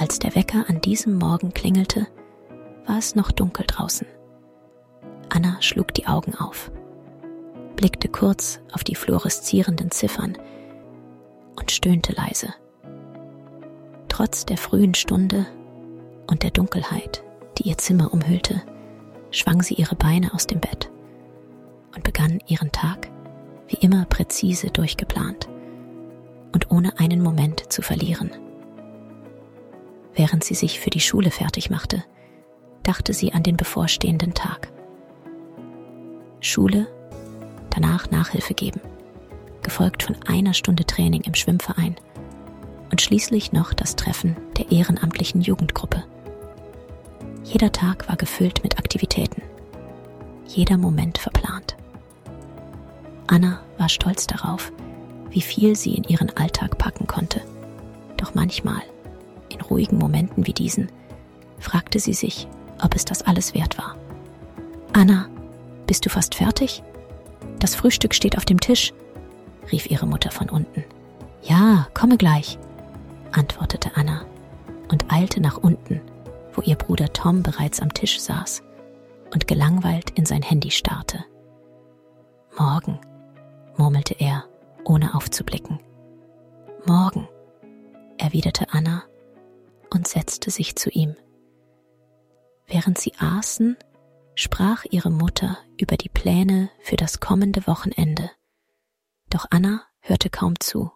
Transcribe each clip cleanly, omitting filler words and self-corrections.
Als der Wecker an diesem Morgen klingelte, war es noch dunkel draußen. Anna schlug die Augen auf, blickte kurz auf die fluoreszierenden Ziffern und stöhnte leise. Trotz der frühen Stunde und der Dunkelheit, die ihr Zimmer umhüllte, schwang sie ihre Beine aus dem Bett und begann ihren Tag wie immer präzise durchgeplant und ohne einen Moment zu verlieren. Während sie sich für die Schule fertig machte, dachte sie an den bevorstehenden Tag. Schule, danach Nachhilfe geben, gefolgt von 1 Stunde Training im Schwimmverein und schließlich noch das Treffen der ehrenamtlichen Jugendgruppe. Jeder Tag war gefüllt mit Aktivitäten, jeder Moment verplant. Anna war stolz darauf, wie viel sie in ihren Alltag packen konnte. Doch manchmal, in ruhigen Momenten wie diesen, fragte sie sich, ob es das alles wert war. »Anna, bist du fast fertig? Das Frühstück steht auf dem Tisch«, rief ihre Mutter von unten. »Ja, komme gleich«, antwortete Anna und eilte nach unten, wo ihr Bruder Tom bereits am Tisch saß und gelangweilt in sein Handy starrte. »Morgen«, murmelte er, ohne aufzublicken. »Morgen«, erwiderte Anna und setzte sich zu ihm. Während sie aßen, sprach ihre Mutter über die Pläne für das kommende Wochenende. Doch Anna hörte kaum zu.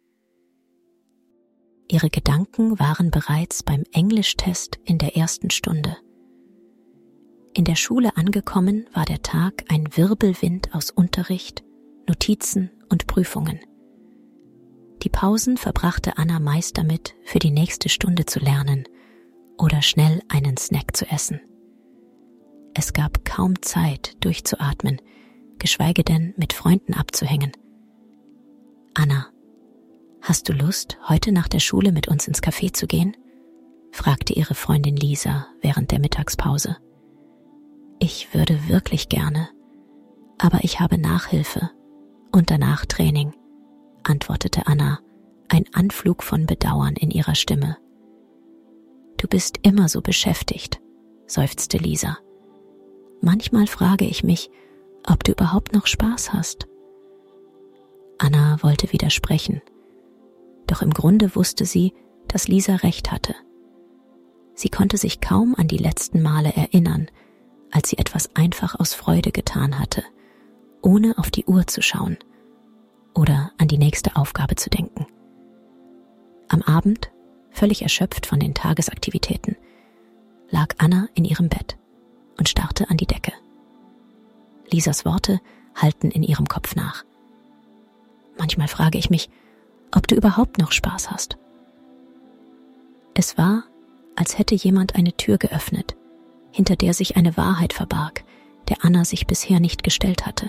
Ihre Gedanken waren bereits beim Englischtest in der 1. Stunde. In der Schule angekommen war der Tag ein Wirbelwind aus Unterricht, Notizen und Prüfungen. Die Pausen verbrachte Anna meist damit, für die nächste Stunde zu lernen oder schnell einen Snack zu essen. Es gab kaum Zeit, durchzuatmen, geschweige denn mit Freunden abzuhängen. »Anna, hast du Lust, heute nach der Schule mit uns ins Café zu gehen?« fragte ihre Freundin Lisa während der Mittagspause. »Ich würde wirklich gerne, aber ich habe Nachhilfe und danach Training«, antwortete Anna, ein Anflug von Bedauern in ihrer Stimme. »Du bist immer so beschäftigt«, seufzte Lisa. »Manchmal frage ich mich, ob du überhaupt noch Spaß hast.« Anna wollte widersprechen, doch im Grunde wusste sie, dass Lisa recht hatte. Sie konnte sich kaum an die letzten Male erinnern, als sie etwas einfach aus Freude getan hatte, ohne auf die Uhr zu schauen oder an die nächste Aufgabe zu denken. Am Abend, völlig erschöpft von den Tagesaktivitäten, lag Anna in ihrem Bett und starrte an die Decke. Lisas Worte hallten in ihrem Kopf nach. »Manchmal frage ich mich, ob du überhaupt noch Spaß hast.« Es war, als hätte jemand eine Tür geöffnet, hinter der sich eine Wahrheit verbarg, der Anna sich bisher nicht gestellt hatte.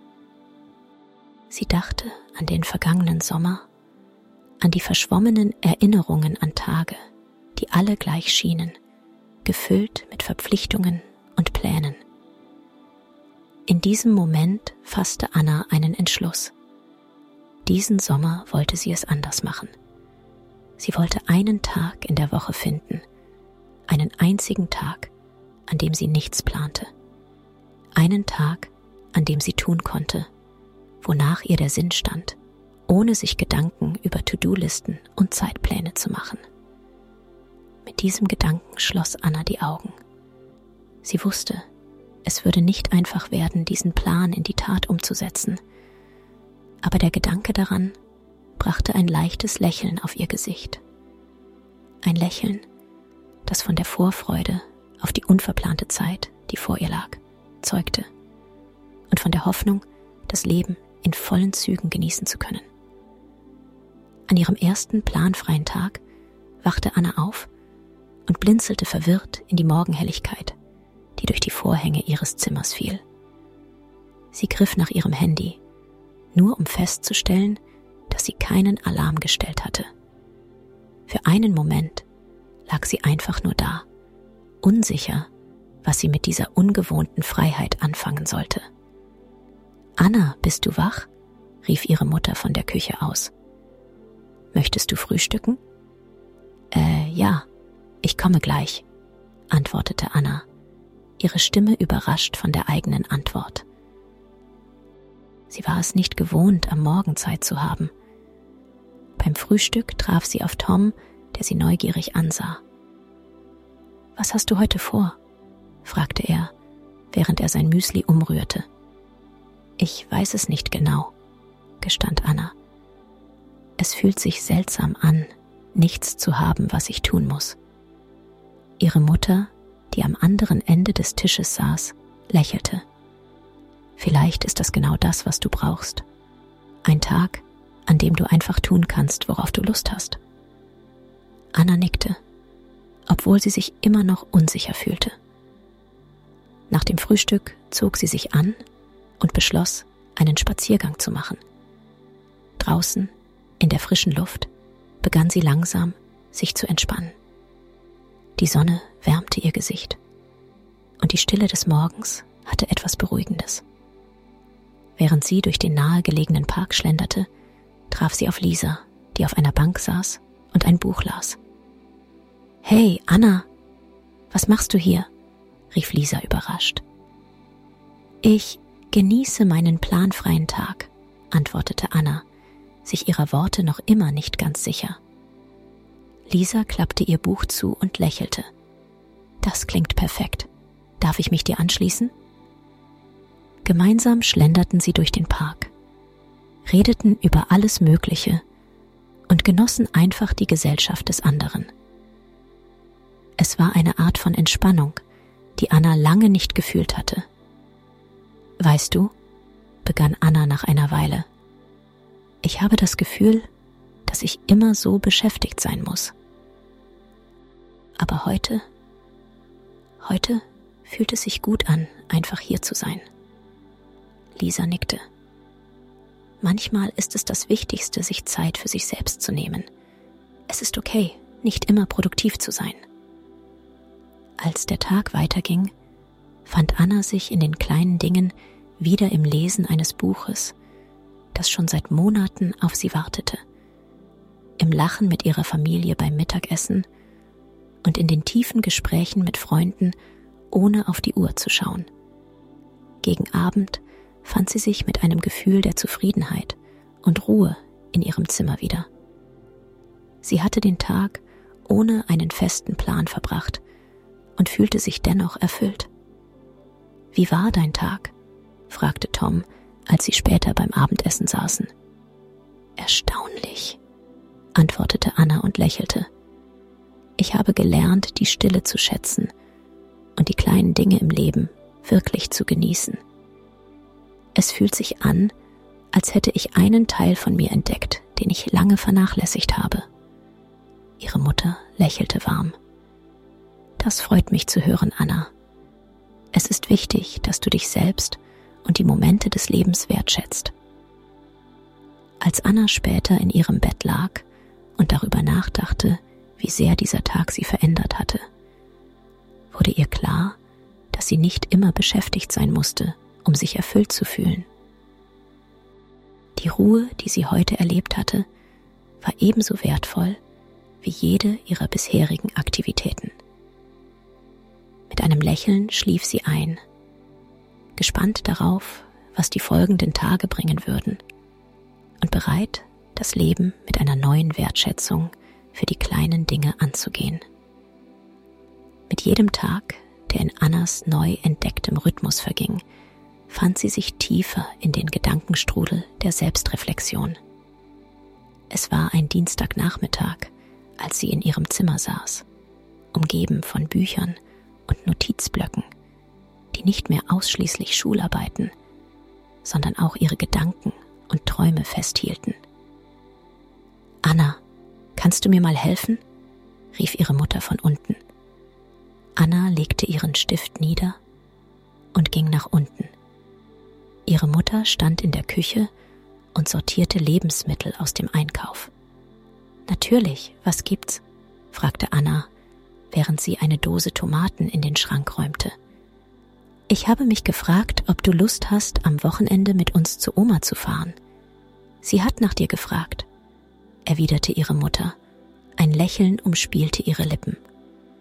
Sie dachte an den vergangenen Sommer, an die verschwommenen Erinnerungen an Tage, die alle gleich schienen, gefüllt mit Verpflichtungen und Plänen. In diesem Moment fasste Anna einen Entschluss. Diesen Sommer wollte sie es anders machen. Sie wollte einen Tag in der Woche finden, einen einzigen Tag, an dem sie nichts plante. Einen Tag, an dem sie tun konnte, wonach ihr der Sinn stand, ohne sich Gedanken über To-Do-Listen und Zeitpläne zu machen. Mit diesem Gedanken schloss Anna die Augen. Sie wusste, es würde nicht einfach werden, diesen Plan in die Tat umzusetzen, aber der Gedanke daran brachte ein leichtes Lächeln auf ihr Gesicht. Ein Lächeln, das von der Vorfreude auf die unverplante Zeit, die vor ihr lag, zeugte und von der Hoffnung, das Leben in vollen Zügen genießen zu können. An ihrem ersten planfreien Tag wachte Anna auf und blinzelte verwirrt in die Morgenhelligkeit, die durch die Vorhänge ihres Zimmers fiel. Sie griff nach ihrem Handy, nur um festzustellen, dass sie keinen Alarm gestellt hatte. Für einen Moment lag sie einfach nur da, unsicher, was sie mit dieser ungewohnten Freiheit anfangen sollte. »Anna, bist du wach?« rief ihre Mutter von der Küche aus. »Möchtest du frühstücken?« Ja«, Ich komme gleich, antwortete Anna, ihre Stimme überrascht von der eigenen Antwort. Sie war es nicht gewohnt, am Morgen Zeit zu haben. Beim Frühstück traf sie auf Tom, der sie neugierig ansah. »Was hast du heute vor?« fragte er, während er sein Müsli umrührte. »Ich weiß es nicht genau«, gestand Anna. »Es fühlt sich seltsam an, nichts zu haben, was ich tun muss.« Ihre Mutter, die am anderen Ende des Tisches saß, lächelte. »Vielleicht ist das genau das, was du brauchst. Ein Tag, an dem du einfach tun kannst, worauf du Lust hast.« Anna nickte, obwohl sie sich immer noch unsicher fühlte. Nach dem Frühstück zog sie sich an und beschloss, einen Spaziergang zu machen. Draußen, in der frischen Luft, begann sie langsam, sich zu entspannen. Die Sonne wärmte ihr Gesicht und die Stille des Morgens hatte etwas Beruhigendes. Während sie durch den nahegelegenen Park schlenderte, traf sie auf Lisa, die auf einer Bank saß und ein Buch las. »Hey, Anna, was machst du hier?« rief Lisa überrascht. »Ich genieße meinen planfreien Tag«, antwortete Anna, sich ihrer Worte noch immer nicht ganz sicher. Lisa klappte ihr Buch zu und lächelte. »Das klingt perfekt. Darf ich mich dir anschließen?« Gemeinsam schlenderten sie durch den Park, redeten über alles Mögliche und genossen einfach die Gesellschaft des anderen. Es war eine Art von Entspannung, die Anna lange nicht gefühlt hatte. »Weißt du«, begann Anna nach einer Weile, »ich habe das Gefühl, dass ich immer so beschäftigt sein muss. Aber heute fühlt es sich gut an, einfach hier zu sein.« Lisa nickte. Manchmal ist es das Wichtigste, sich Zeit für sich selbst zu nehmen. Es ist okay, nicht immer produktiv zu sein. Als der Tag weiterging, fand Anna sich in den kleinen Dingen wieder im Lesen eines Buches, das schon seit Monaten auf sie wartete, im Lachen mit ihrer Familie beim Mittagessen und in den tiefen Gesprächen mit Freunden, ohne auf die Uhr zu schauen. Gegen Abend fand sie sich mit einem Gefühl der Zufriedenheit und Ruhe in ihrem Zimmer wieder. Sie hatte den Tag ohne einen festen Plan verbracht und fühlte sich dennoch erfüllt. »Wie war dein Tag?« fragte Tom, als sie später beim Abendessen saßen. »Erstaunlich«, antwortete Anna und lächelte. »Ich habe gelernt, die Stille zu schätzen und die kleinen Dinge im Leben wirklich zu genießen. Es fühlt sich an, als hätte ich einen Teil von mir entdeckt, den ich lange vernachlässigt habe.« Ihre Mutter lächelte warm. »Das freut mich zu hören, Anna. Es ist wichtig, dass du dich selbst und die Momente des Lebens wertschätzt.« Als Anna später in ihrem Bett lag und darüber nachdachte, wie sehr dieser Tag sie verändert hatte, wurde ihr klar, dass sie nicht immer beschäftigt sein musste, um sich erfüllt zu fühlen. Die Ruhe, die sie heute erlebt hatte, war ebenso wertvoll wie jede ihrer bisherigen Aktivitäten. Mit einem Lächeln schlief sie ein, gespannt darauf, was die folgenden Tage bringen würden, und bereit, das Leben mit einer neuen Wertschätzung für die kleinen Dinge anzugehen. Mit jedem Tag, der in Annas neu entdecktem Rhythmus verging, fand sie sich tiefer in den Gedankenstrudel der Selbstreflexion. Es war ein Dienstagnachmittag, als sie in ihrem Zimmer saß, umgeben von Büchern und Notizblöcken, die nicht mehr ausschließlich Schularbeiten, sondern auch ihre Gedanken und Träume festhielten. »Anna, kannst du mir mal helfen?« rief ihre Mutter von unten. Anna legte ihren Stift nieder und ging nach unten. Ihre Mutter stand in der Küche und sortierte Lebensmittel aus dem Einkauf. »Natürlich, was gibt's?« fragte Anna, während sie eine Dose Tomaten in den Schrank räumte. »Ich habe mich gefragt, ob du Lust hast, am Wochenende mit uns zu Oma zu fahren. Sie hat nach dir gefragt«, erwiderte ihre Mutter. Ein Lächeln umspielte ihre Lippen.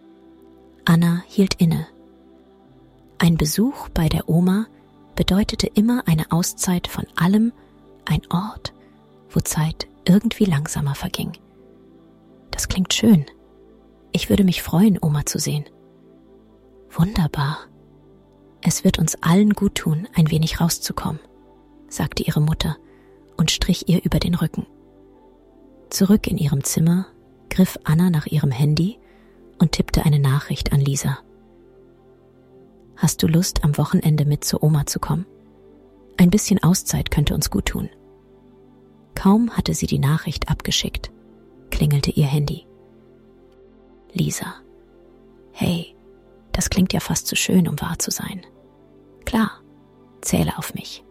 Anna hielt inne. Ein Besuch bei der Oma bedeutete immer eine Auszeit von allem, ein Ort, wo Zeit irgendwie langsamer verging. Das klingt schön. Ich würde mich freuen, Oma zu sehen. Wunderbar. Es wird uns allen gut tun, ein wenig rauszukommen, sagte ihre Mutter und strich ihr über den Rücken. Zurück in ihrem Zimmer griff Anna nach ihrem Handy und tippte eine Nachricht an Lisa. Hast du Lust, am Wochenende mit zur Oma zu kommen? Ein bisschen Auszeit könnte uns gut tun. Kaum hatte sie die Nachricht abgeschickt, klingelte ihr Handy. Lisa. Hey, das klingt ja fast zu schön, um wahr zu sein. Klar, zähle auf mich.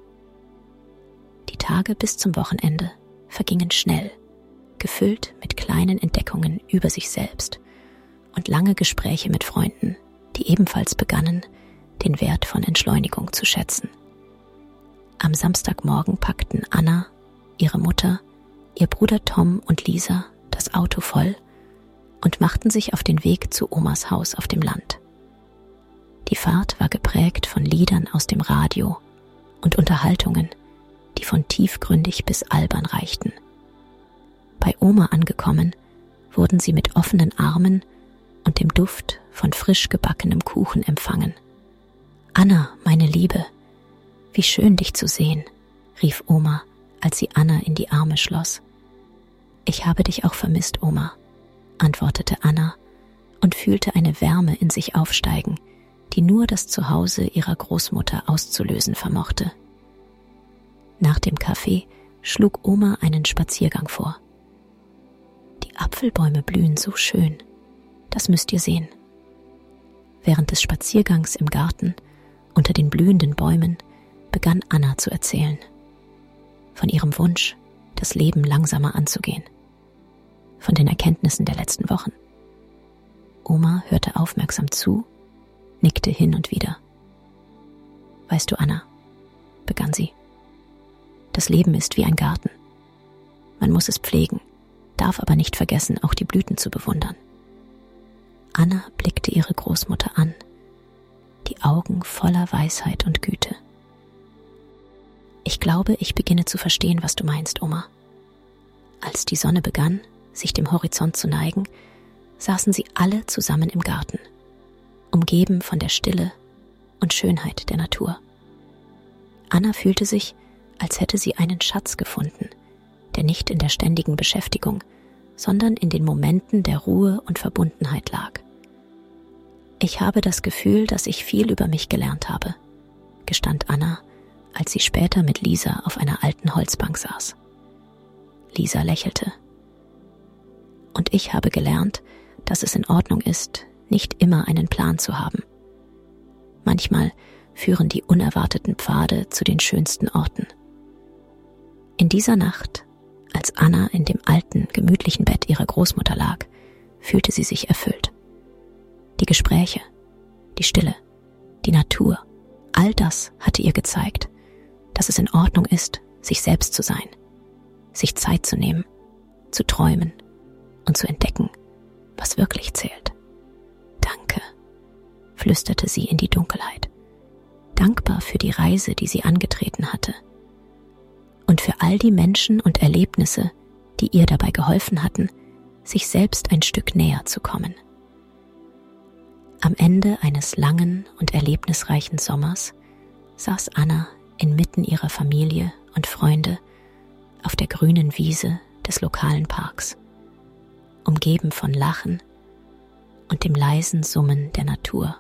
Die Tage bis zum Wochenende vergingen schnell, gefüllt mit kleinen Entdeckungen über sich selbst und lange Gespräche mit Freunden, die ebenfalls begannen, den Wert von Entschleunigung zu schätzen. Am Samstagmorgen packten Anna, ihre Mutter, ihr Bruder Tom und Lisa das Auto voll und machten sich auf den Weg zu Omas Haus auf dem Land. Die Fahrt war geprägt von Liedern aus dem Radio und Unterhaltungen, die von tiefgründig bis albern reichten. Bei Oma angekommen, wurden sie mit offenen Armen und dem Duft von frisch gebackenem Kuchen empfangen. »Anna, meine Liebe, wie schön, dich zu sehen«, rief Oma, als sie Anna in die Arme schloss. »Ich habe dich auch vermisst, Oma«, antwortete Anna und fühlte eine Wärme in sich aufsteigen, die nur das Zuhause ihrer Großmutter auszulösen vermochte. Nach dem Kaffee schlug Oma einen Spaziergang vor. »Die Apfelbäume blühen so schön, das müsst ihr sehen.« Während des Spaziergangs im Garten unter den blühenden Bäumen begann Anna zu erzählen. Von ihrem Wunsch, das Leben langsamer anzugehen. Von den Erkenntnissen der letzten Wochen. Oma hörte aufmerksam zu, nickte hin und wieder. »Weißt du, Anna«, begann sie, »das Leben ist wie ein Garten. Man muss es pflegen, darf aber nicht vergessen, auch die Blüten zu bewundern.« Anna blickte ihre Großmutter an, die Augen voller Weisheit und Güte. »Ich glaube, ich beginne zu verstehen, was du meinst, Oma.« Als die Sonne begann, sich dem Horizont zu neigen, saßen sie alle zusammen im Garten, umgeben von der Stille und Schönheit der Natur. Anna fühlte sich, als hätte sie einen Schatz gefunden, der nicht in der ständigen Beschäftigung, sondern in den Momenten der Ruhe und Verbundenheit lag. »Ich habe das Gefühl, dass ich viel über mich gelernt habe«, gestand Anna, als sie später mit Lisa auf einer alten Holzbank saß. Lisa lächelte. »Und ich habe gelernt, dass es in Ordnung ist, nicht immer einen Plan zu haben. Manchmal führen die unerwarteten Pfade zu den schönsten Orten.« In dieser Nacht, als Anna in dem alten, gemütlichen Bett ihrer Großmutter lag, fühlte sie sich erfüllt. Die Gespräche, die Stille, die Natur, all das hatte ihr gezeigt, dass es in Ordnung ist, sich selbst zu sein, sich Zeit zu nehmen, zu träumen und zu entdecken, was wirklich zählt. »Danke«, flüsterte sie in die Dunkelheit, dankbar für die Reise, die sie angetreten hatte und für all die Menschen und Erlebnisse, die ihr dabei geholfen hatten, sich selbst ein Stück näher zu kommen. Am Ende eines langen und erlebnisreichen Sommers saß Anna inmitten ihrer Familie und Freunde auf der grünen Wiese des lokalen Parks, umgeben von Lachen und dem leisen Summen der Natur.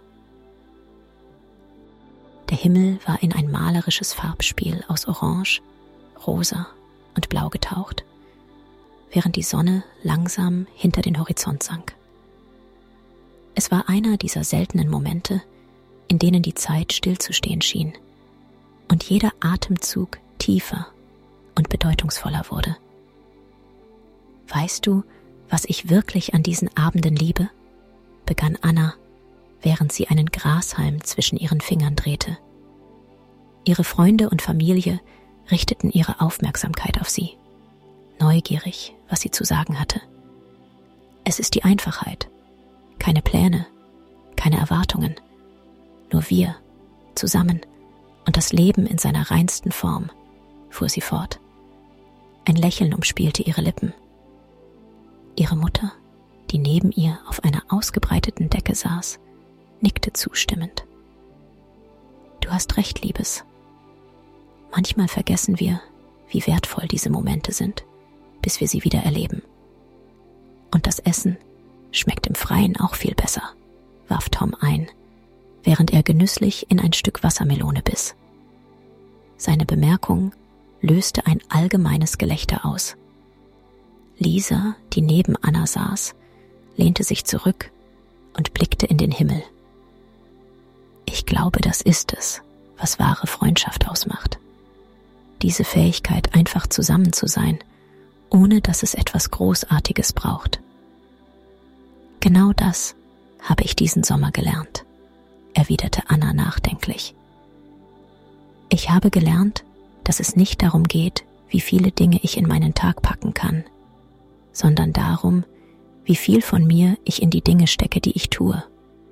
Der Himmel war in ein malerisches Farbspiel aus Orange, Rosa und Blau getaucht, während die Sonne langsam hinter den Horizont sank. Es war einer dieser seltenen Momente, in denen die Zeit stillzustehen schien und jeder Atemzug tiefer und bedeutungsvoller wurde. »Weißt du, was ich wirklich an diesen Abenden liebe?«, begann Anna, während sie einen Grashalm zwischen ihren Fingern drehte. Ihre Freunde und Familie richteten ihre Aufmerksamkeit auf sie, neugierig, was sie zu sagen hatte. »Es ist die Einfachheit. Keine Pläne, keine Erwartungen. Nur wir, zusammen und das Leben in seiner reinsten Form, fuhr sie fort. Ein Lächeln umspielte ihre Lippen. Ihre Mutter, die neben ihr auf einer ausgebreiteten Decke saß, nickte zustimmend. Du hast recht, Liebes. Manchmal vergessen wir, wie wertvoll diese Momente sind, bis wir sie wieder erleben. Und das Essen schmeckt im Freien auch viel besser, warf Tom ein, während er genüsslich in ein Stück Wassermelone biss. Seine Bemerkung löste ein allgemeines Gelächter aus. Lisa, die neben Anna saß, lehnte sich zurück und blickte in den Himmel. Ich glaube, das ist es, was wahre Freundschaft ausmacht. Diese Fähigkeit, einfach zusammen zu sein, ohne dass es etwas Großartiges braucht. Genau das habe ich diesen Sommer gelernt, erwiderte Anna nachdenklich. Ich habe gelernt, dass es nicht darum geht, wie viele Dinge ich in meinen Tag packen kann, sondern darum, wie viel von mir ich in die Dinge stecke, die ich tue.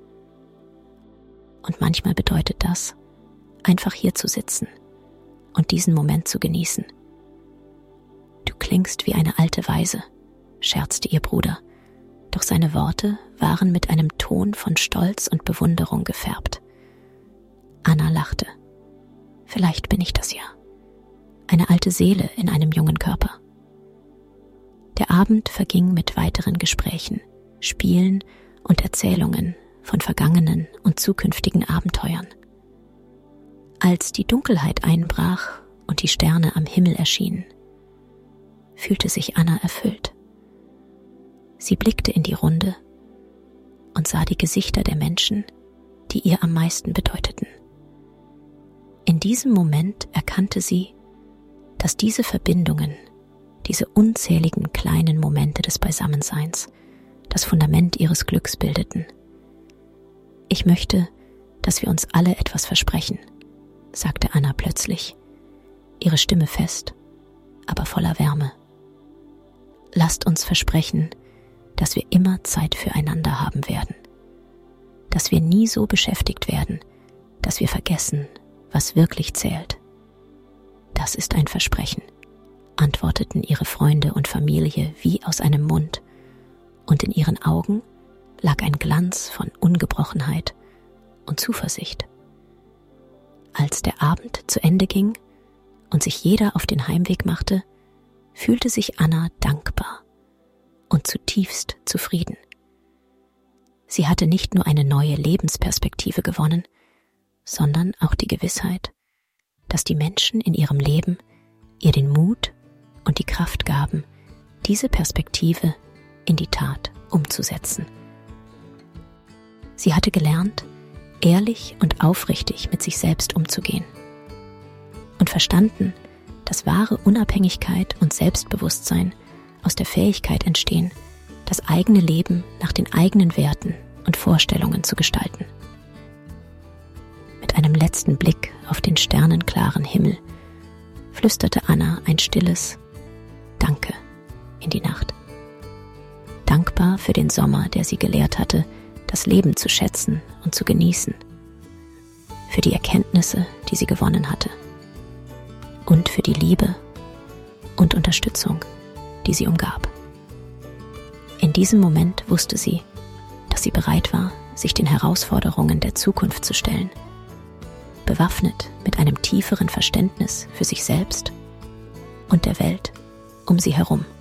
Und manchmal bedeutet das, einfach hier zu sitzen und diesen Moment zu genießen. Du klingst wie eine alte Weise, scherzte ihr Bruder, doch seine Worte waren mit einem Ton von Stolz und Bewunderung gefärbt. Anna lachte. Vielleicht bin ich das ja. Eine alte Seele in einem jungen Körper. Der Abend verging mit weiteren Gesprächen, Spielen und Erzählungen von vergangenen und zukünftigen Abenteuern. Als die Dunkelheit einbrach und die Sterne am Himmel erschienen, fühlte sich Anna erfüllt. Sie blickte in die Runde und sah die Gesichter der Menschen, die ihr am meisten bedeuteten. In diesem Moment erkannte sie, dass diese Verbindungen, diese unzähligen kleinen Momente des Beisammenseins, das Fundament ihres Glücks bildeten. Ich möchte, dass wir uns alle etwas versprechen, sagte Anna plötzlich, ihre Stimme fest, aber voller Wärme. Lasst uns versprechen, dass wir immer Zeit füreinander haben werden, dass wir nie so beschäftigt werden, dass wir vergessen, was wirklich zählt. Das ist ein Versprechen, antworteten ihre Freunde und Familie wie aus einem Mund, und in ihren Augen lag ein Glanz von Ungebrochenheit und Zuversicht. Als der Abend zu Ende ging und sich jeder auf den Heimweg machte, fühlte sich Anna dankbar und zutiefst zufrieden. Sie hatte nicht nur eine neue Lebensperspektive gewonnen, sondern auch die Gewissheit, dass die Menschen in ihrem Leben ihr den Mut und die Kraft gaben, diese Perspektive in die Tat umzusetzen. Sie hatte gelernt, ehrlich und aufrichtig mit sich selbst umzugehen und verstanden, dass wahre Unabhängigkeit und Selbstbewusstsein aus der Fähigkeit entstehen, das eigene Leben nach den eigenen Werten und Vorstellungen zu gestalten. Mit einem letzten Blick auf den sternenklaren Himmel flüsterte Anna ein stilles Danke in die Nacht. Dankbar für den Sommer, der sie gelehrt hatte, das Leben zu schätzen und zu genießen, für die Erkenntnisse, die sie gewonnen hatte, und für die Liebe und Unterstützung, die sie umgab. In diesem Moment wusste sie, dass sie bereit war, sich den Herausforderungen der Zukunft zu stellen, bewaffnet mit einem tieferen Verständnis für sich selbst und der Welt um sie herum.